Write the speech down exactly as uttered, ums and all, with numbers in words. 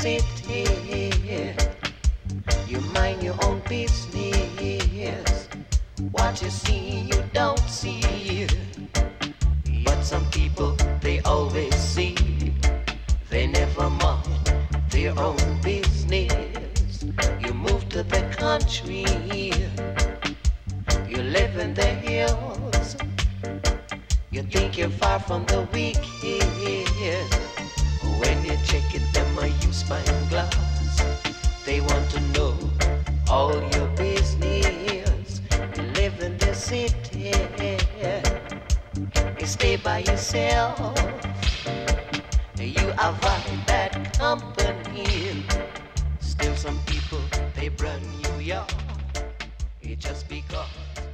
city. You mind your own business. What you see, you don't see. But some people, they always see. They never mind their own business. You move to the country. You live in the hills. You think you're far from the wicked. When you check it, them a use spine glass. They want to know all your business. You live in the city. You stay by yourself. You avoid bad company. Still some people, they brand you, yeah. It's just because